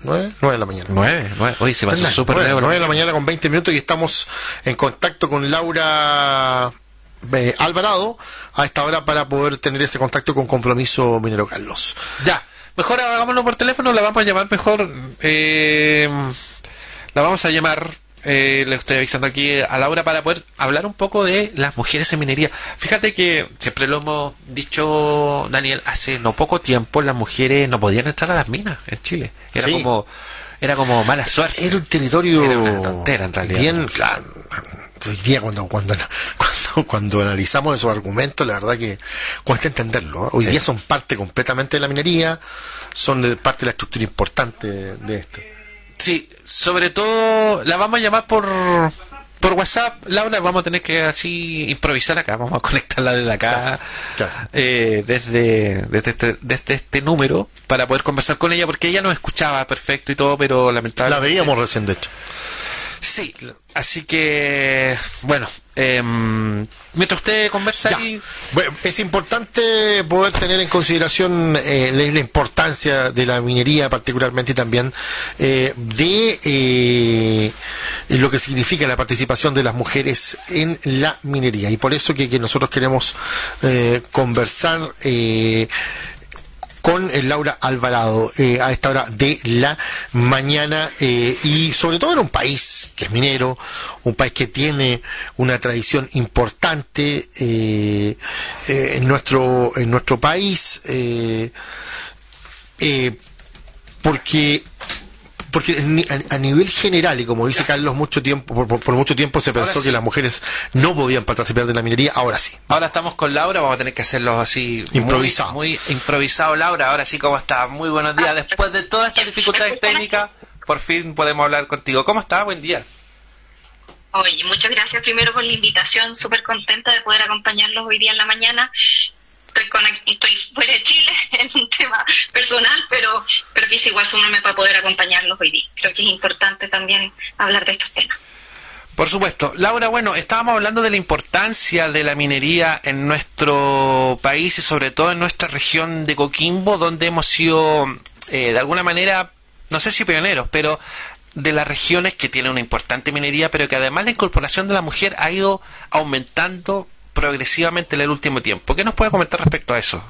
9 de la mañana. 9. Oye, se pasó súper rápido. 9 de la mañana con 20 minutos y estamos en contacto con Laura Alvarado a esta hora para poder tener ese contacto con Compromiso Minero Carlos. Ya, mejor hagámoslo por teléfono, la vamos a llamar mejor. La vamos a llamar, le estoy avisando aquí a Laura para poder hablar un poco de las mujeres en minería. Fíjate que siempre lo hemos dicho, Daniel, hace no poco tiempo las mujeres no podían entrar a las minas en Chile. Era como mala suerte. Era un territorio, era una tontera en realidad. Bien, claro. Hoy día cuando analizamos esos argumentos, la verdad que cuesta entenderlo, ¿eh? Hoy día son parte completamente de la minería, son parte de la estructura importante de esto. Sí, sobre todo la vamos a llamar por WhatsApp, Laura, vamos a tener que así improvisar acá, vamos a conectarla desde acá, claro. Desde este número, para poder conversar con ella, porque ella nos escuchaba perfecto y todo, pero lamentablemente... La veíamos recién, de hecho. Sí, así que, bueno, mientras usted conversa ahí... Bueno, es importante poder tener en consideración la importancia de la minería particularmente y también de lo que significa la participación de las mujeres en la minería. Y por eso que nosotros queremos conversar con Laura Alvarado a esta hora de la mañana y sobre todo en un país que es minero, un país que tiene una tradición importante en nuestro país, porque a nivel general, y como dice Carlos, por mucho tiempo se pensó que las mujeres no podían participar de la minería, ahora sí. Ahora estamos con Laura, vamos a tener que hacerlo así improvisado. Muy improvisado. Laura, ahora sí, ¿cómo está? Muy buenos días. Después de todas estas dificultades técnicas, por fin podemos hablar contigo. ¿Cómo está? Buen día. Oye, muchas gracias primero por la invitación, súper contenta de poder acompañarlos hoy día en la mañana. Estoy fuera de Chile en un tema personal, pero quise igual sumarme para poder acompañarlos hoy día. Creo que es importante también hablar de estos temas. Por supuesto. Laura, bueno, estábamos hablando de la importancia de la minería en nuestro país y sobre todo en nuestra región de Coquimbo, donde hemos sido, de alguna manera, no sé si pioneros, pero de las regiones que tienen una importante minería, pero que además la incorporación de la mujer ha ido aumentando progresivamente en el último tiempo. ¿Qué nos puede comentar respecto a eso?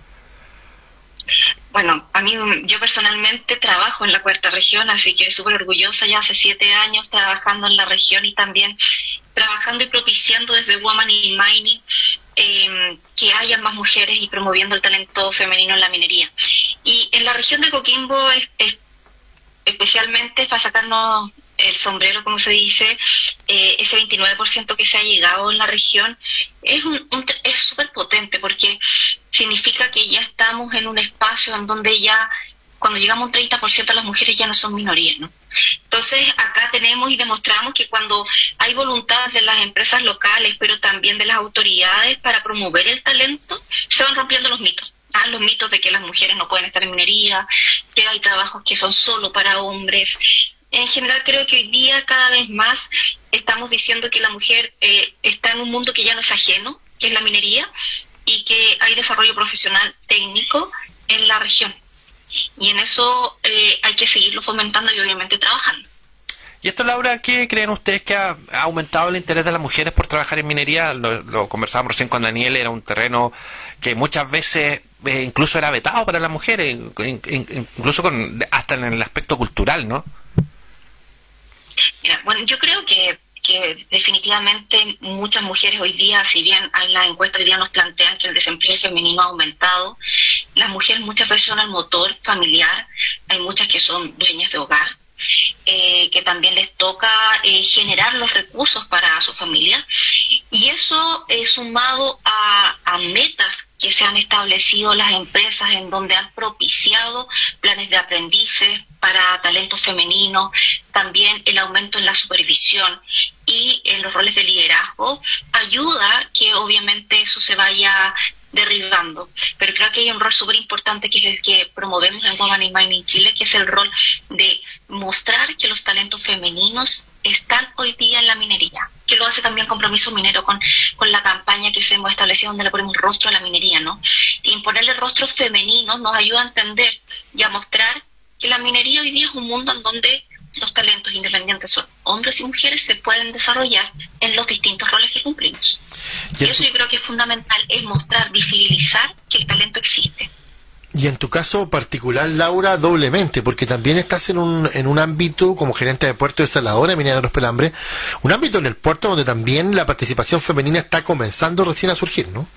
Bueno, yo personalmente trabajo en la cuarta región, así que súper orgullosa, ya hace 7 años trabajando en la región y también trabajando y propiciando desde Woman in Mining que haya más mujeres y promoviendo el talento femenino en la minería. Y en la región de Coquimbo especialmente para sacarnos el sombrero, como se dice, ese 29% que se ha llegado en la región es súper potente, porque significa que ya estamos en un espacio en donde ya, cuando llegamos a un 30%, las mujeres ya no son minorías, ¿no? Entonces, acá tenemos y demostramos que cuando hay voluntad de las empresas locales, pero también de las autoridades para promover el talento, se van rompiendo los mitos. Los mitos de que las mujeres no pueden estar en minería, que hay trabajos que son solo para hombres. En general creo que hoy día cada vez más estamos diciendo que la mujer está en un mundo que ya no es ajeno, que es la minería, y que hay desarrollo profesional técnico en la región. Y en eso hay que seguirlo fomentando y obviamente trabajando. Y esto, Laura, ¿qué creen ustedes que ha aumentado el interés de las mujeres por trabajar en minería? Lo conversábamos recién con Daniel, era un terreno que muchas veces incluso era vetado para las mujeres, incluso hasta en el aspecto cultural, ¿no? Mira, bueno, yo creo que definitivamente muchas mujeres hoy día, si bien en la encuesta hoy día nos plantean que el desempleo femenino ha aumentado, las mujeres muchas veces son el motor familiar, hay muchas que son dueñas de hogar, que también les toca generar los recursos para su familia, y eso sumado a metas que se han establecido las empresas en donde han propiciado planes de aprendices para talentos femeninos, también el aumento en la supervisión y en los roles de liderazgo, ayuda que obviamente eso se vaya derribando. Pero creo que hay un rol súper importante que es el que promovemos en Woman in Mining Chile, que es el rol de mostrar que los talentos femeninos están hoy día en la minería, que lo hace también Compromiso Minero con la campaña que se hemos establecido donde le ponemos rostro a la minería, ¿no? Y ponerle rostros femeninos nos ayuda a entender y a mostrar que la minería hoy día es un mundo en donde los talentos independientes son hombres y mujeres, se pueden desarrollar en los distintos roles que cumplimos. Y eso yo creo que es fundamental, es mostrar, visibilizar que el talento existe. Y en tu caso particular, Laura, doblemente, porque también estás en un ámbito como gerente de puerto de desaladora minera Los Pelambres, un ámbito en el puerto donde también la participación femenina está comenzando recién a surgir, ¿no?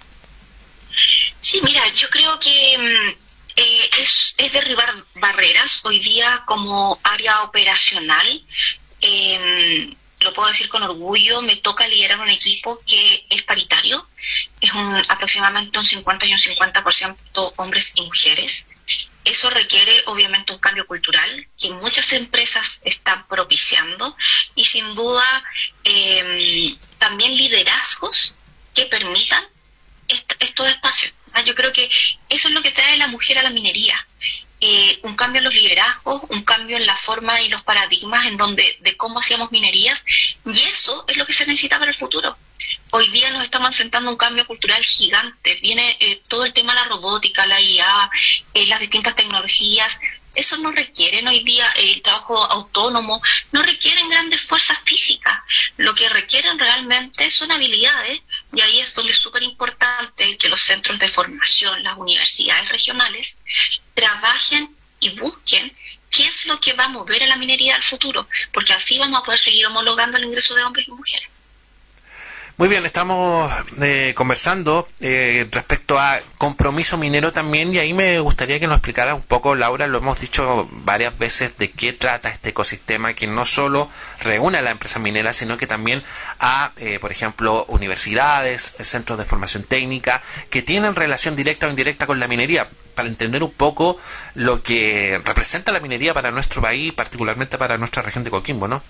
Sí, mira, yo creo que es derribar barreras. Hoy día como área operacional, lo puedo decir con orgullo, me toca liderar un equipo que es paritario, es aproximadamente un 50 y un 50% hombres y mujeres. Eso requiere obviamente un cambio cultural que muchas empresas están propiciando y sin duda también liderazgos que permitan estos espacios. Yo creo que eso es lo que trae la mujer a la minería. Un cambio en los liderazgos, un cambio en la forma y los paradigmas de cómo hacíamos minerías, y eso es lo que se necesita para el futuro. Hoy día nos estamos enfrentando a un cambio cultural gigante. Viene todo el tema de la robótica, la IA, las distintas tecnologías. Eso no requieren hoy día el trabajo autónomo, no requieren grandes fuerzas físicas. Lo que requieren realmente son habilidades, y ahí es donde es súper importante que los centros de formación, las universidades regionales, trabajen y busquen qué es lo que va a mover a la minería al futuro, porque así vamos a poder seguir homologando el ingreso de hombres y mujeres. Muy bien, estamos conversando respecto a compromiso minero también, y ahí me gustaría que nos explicara un poco, Laura, lo hemos dicho varias veces, de qué trata este ecosistema que no solo reúne a la empresa minera, sino que también a, por ejemplo, universidades, centros de formación técnica, que tienen relación directa o indirecta con la minería, para entender un poco lo que representa la minería para nuestro país, particularmente para nuestra región de Coquimbo, ¿no?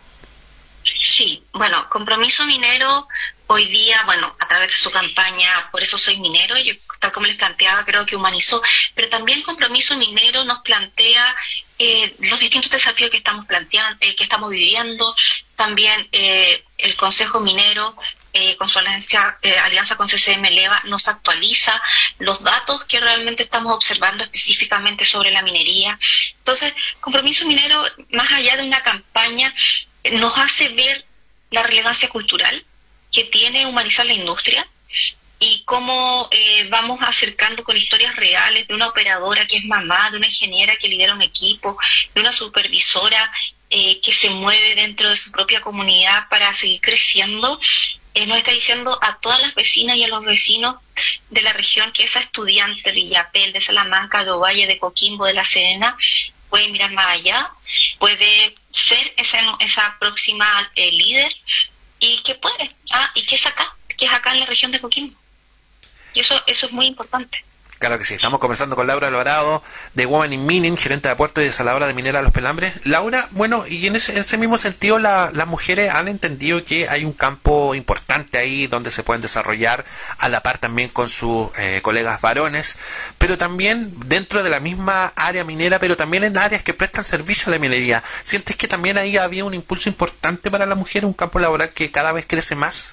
Sí, bueno, Compromiso Minero hoy día, a través de su campaña Por eso soy minero, yo, tal como les planteaba, creo que humanizó, pero también Compromiso Minero nos plantea los distintos desafíos que estamos planteando, que estamos viviendo. También el Consejo Minero, con su alianza con CCM Eleva, nos actualiza los datos que realmente estamos observando específicamente sobre la minería. Entonces, Compromiso Minero, más allá de una campaña, nos hace ver la relevancia cultural que tiene humanizar la industria y cómo vamos acercando con historias reales de una operadora que es mamá, de una ingeniera que lidera un equipo, de una supervisora que se mueve dentro de su propia comunidad para seguir creciendo. Nos está diciendo a todas las vecinas y a los vecinos de la región que esa estudiante de Illapel, de Salamanca, de Ovalle, de Coquimbo, de La Serena, puede mirar más allá, puede ser esa próxima líder, y que puede, y que es acá en la región de Coquimbo. Y eso es muy importante. Claro que sí, estamos conversando con Laura Alvarado de Women in Mining, gerente de puerto y desaladora de minera Los Pelambres. Laura, bueno, y en ese mismo sentido las mujeres han entendido que hay un campo importante ahí donde se pueden desarrollar a la par también con sus colegas varones, pero también dentro de la misma área minera, pero también en áreas que prestan servicio a la minería. ¿Sientes que también ahí había un impulso importante para la mujer, un campo laboral que cada vez crece más?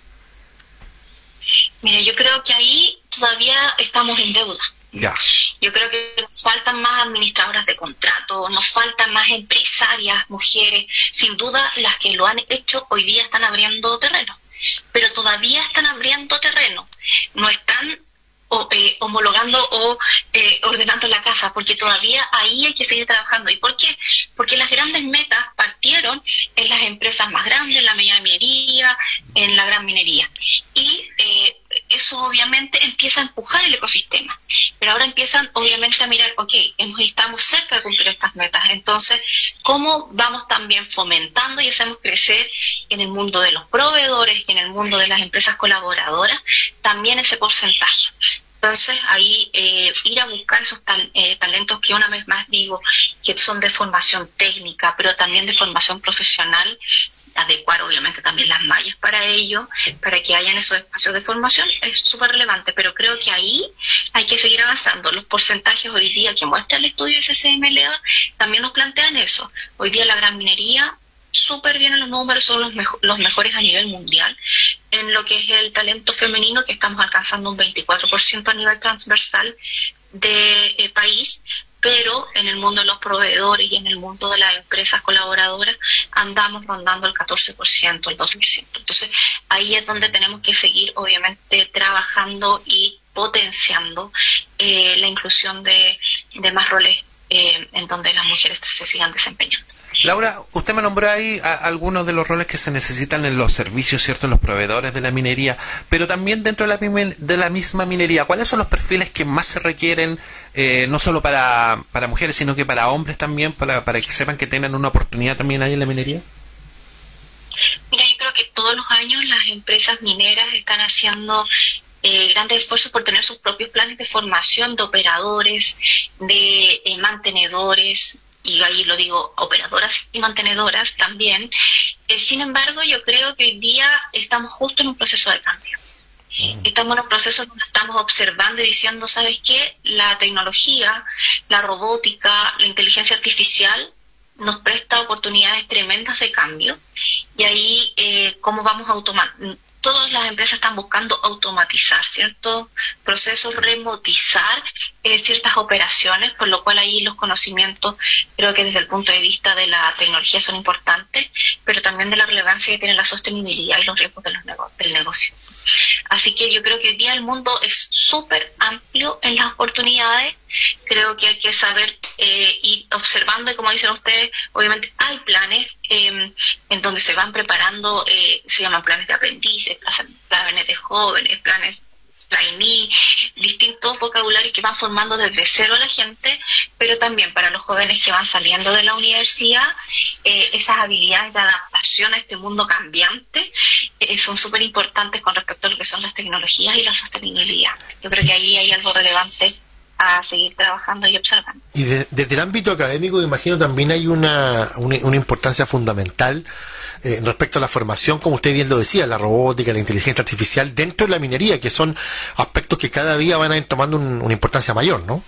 Mira, yo creo que ahí todavía estamos en deuda. Ya. Yo creo que nos faltan más administradoras de contrato, nos faltan más empresarias, mujeres. Sin duda, las que lo han hecho hoy día están abriendo terreno, pero todavía están abriendo terreno. No están homologando o ordenando la casa, porque todavía ahí hay que seguir trabajando. ¿Y por qué? Porque las grandes metas partieron en las empresas más grandes, en la mediana minería, en la gran minería. Y eso obviamente empieza a empujar el ecosistema. Pero ahora empiezan obviamente a mirar, estamos cerca de cumplir estas metas. Entonces, ¿cómo vamos también fomentando y hacemos crecer en el mundo de los proveedores y en el mundo de las empresas colaboradoras también ese porcentaje? Entonces, ahí ir a buscar esos talentos que una vez más digo que son de formación técnica, pero también de formación profesional, adecuar obviamente también las mallas para ello, para que hayan esos espacios de formación, es súper relevante, pero creo que ahí hay que seguir avanzando. Los porcentajes hoy día que muestra el estudio CCM Eleva también nos plantean eso. Hoy día la gran minería, súper bien en los números, son los mejores a nivel mundial. En lo que es el talento femenino, que estamos alcanzando un 24% a nivel transversal de país, pero en el mundo de los proveedores y en el mundo de las empresas colaboradoras andamos rondando el 14%, el 12%. Entonces, ahí es donde tenemos que seguir, obviamente, trabajando y potenciando la inclusión de más roles en donde las mujeres se sigan desempeñando. Laura, usted me nombró ahí algunos de los roles que se necesitan en los servicios, ¿cierto?, en los proveedores de la minería, pero también dentro de la misma minería. ¿Cuáles son los perfiles que más se requieren, no solo para mujeres, sino que para hombres también, para que sepan que tengan una oportunidad también ahí en la minería? Mira, yo creo que todos los años las empresas mineras están haciendo grandes esfuerzos por tener sus propios planes de formación de operadores, de mantenedores, y ahí lo digo, operadoras y mantenedoras también. Sin embargo, yo creo que hoy día estamos justo en un proceso de cambio. Estamos en un proceso donde estamos observando y diciendo, ¿sabes qué? La tecnología, la robótica, la inteligencia artificial nos presta oportunidades tremendas de cambio. Y ahí, ¿cómo vamos a automatizar? Todas las empresas están buscando automatizar ciertos procesos, remotizar ciertas operaciones, por lo cual ahí los conocimientos creo que desde el punto de vista de la tecnología son importantes, pero también de la relevancia que tiene la sostenibilidad y los riesgos de del negocio. Así que yo creo que hoy día el mundo es súper amplio en las oportunidades. Creo que hay que saber ir observando, y como dicen ustedes, obviamente hay planes en donde se van preparando, se llaman planes de aprendices, planes de jóvenes, planes trainee, distintos vocabularios que van formando desde cero a la gente, pero también para los jóvenes que van saliendo de la universidad, esas habilidades de adaptación a este mundo cambiante son súper importantes con respecto a lo que son las tecnologías y la sostenibilidad. Yo creo que ahí hay algo relevante a seguir trabajando y observando. Y desde el ámbito académico, imagino, también hay una importancia fundamental respecto a la formación, como usted bien lo decía, la robótica, la inteligencia artificial dentro de la minería, que son aspectos que cada día van a ir tomando una importancia mayor, ¿no?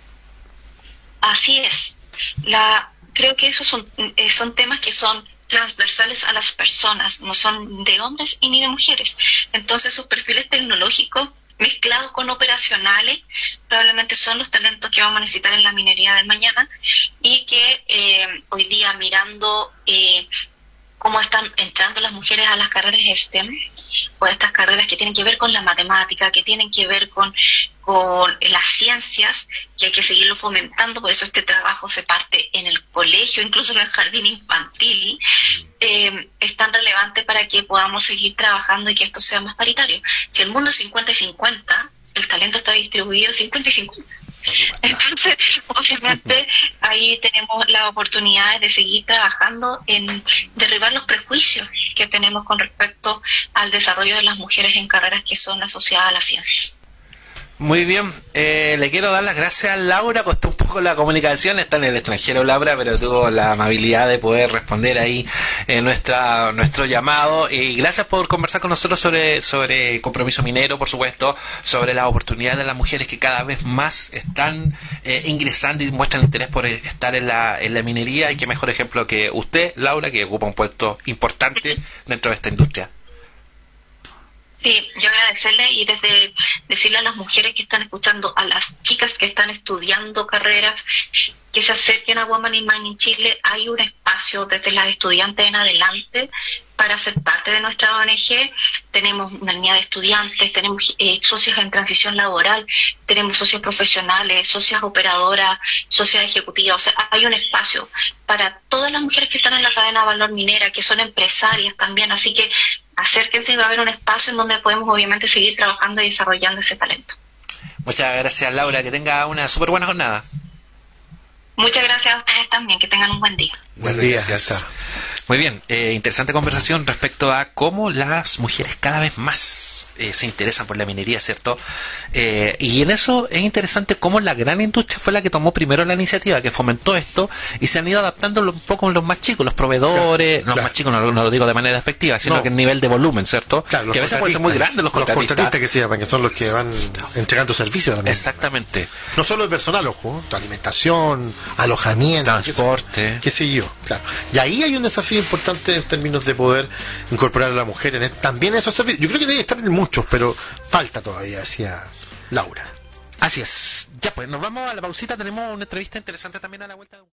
Así es. Creo que esos son temas que son transversales a las personas, no son de hombres y ni de mujeres. Entonces, sus perfiles tecnológicos mezclados con operacionales probablemente son los talentos que vamos a necesitar en la minería del mañana, y que hoy día, mirando cómo están entrando las mujeres a las carreras STEM, o estas carreras que tienen que ver con la matemática, que tienen que ver con las ciencias, que hay que seguirlo fomentando. Por eso este trabajo se parte en el colegio, incluso en el jardín infantil. Es tan relevante para que podamos seguir trabajando y que esto sea más paritario. Si el mundo es 50 y 50, el talento está distribuido 50 y 50. Entonces, obviamente, ahí tenemos la oportunidad de seguir trabajando en derribar los prejuicios que tenemos con respecto al desarrollo de las mujeres en carreras que son asociadas a las ciencias. Muy bien, le quiero dar las gracias a Laura. Costó un poco la comunicación, está en el extranjero Laura, pero tuvo la amabilidad de poder responder ahí nuestro llamado, y gracias por conversar con nosotros sobre compromiso minero, por supuesto, sobre las oportunidades de las mujeres que cada vez más están ingresando y muestran interés por estar en la minería, y qué mejor ejemplo que usted, Laura, que ocupa un puesto importante dentro de esta industria. Sí, yo agradecerle y desde decirle a las mujeres que están escuchando, a las chicas que están estudiando carreras, que se acerquen a Women in Mining Chile. Hay un espacio desde las estudiantes en adelante para ser parte de nuestra ONG. Tenemos una línea de estudiantes, tenemos socias en transición laboral, tenemos socias profesionales, socias operadoras, socias ejecutivas. O sea, hay un espacio para todas las mujeres que están en la cadena de valor minera, que son empresarias también. Así que acérquense, va a haber un espacio en donde podemos obviamente seguir trabajando y desarrollando ese talento. Muchas gracias, Laura, que tenga una súper buena jornada. Muchas gracias a ustedes también, que tengan un buen día. Buen día, ya está. Muy bien, interesante conversación respecto a cómo las mujeres cada vez más se interesan por la minería, ¿cierto? Y en eso es interesante cómo la gran industria fue la que tomó primero la iniciativa, que fomentó esto, y se han ido adaptando un poco los más chicos, los proveedores, los más chicos no lo digo de manera despectiva, sino que en nivel de volumen, ¿cierto? Claro, que a veces pueden ser muy grandes los contratistas que se llaman, que son los que van entregando servicios. Exactamente. No solo el personal, ojo, alimentación, alojamiento, transporte, qué sé yo, claro. Y ahí hay un desafío importante en términos de poder incorporar a la mujer también esos servicios. Yo creo que debe estar en muchos, pero falta todavía, decía Laura. Así es. Ya pues, nos vamos a la pausita, tenemos una entrevista interesante también a la vuelta de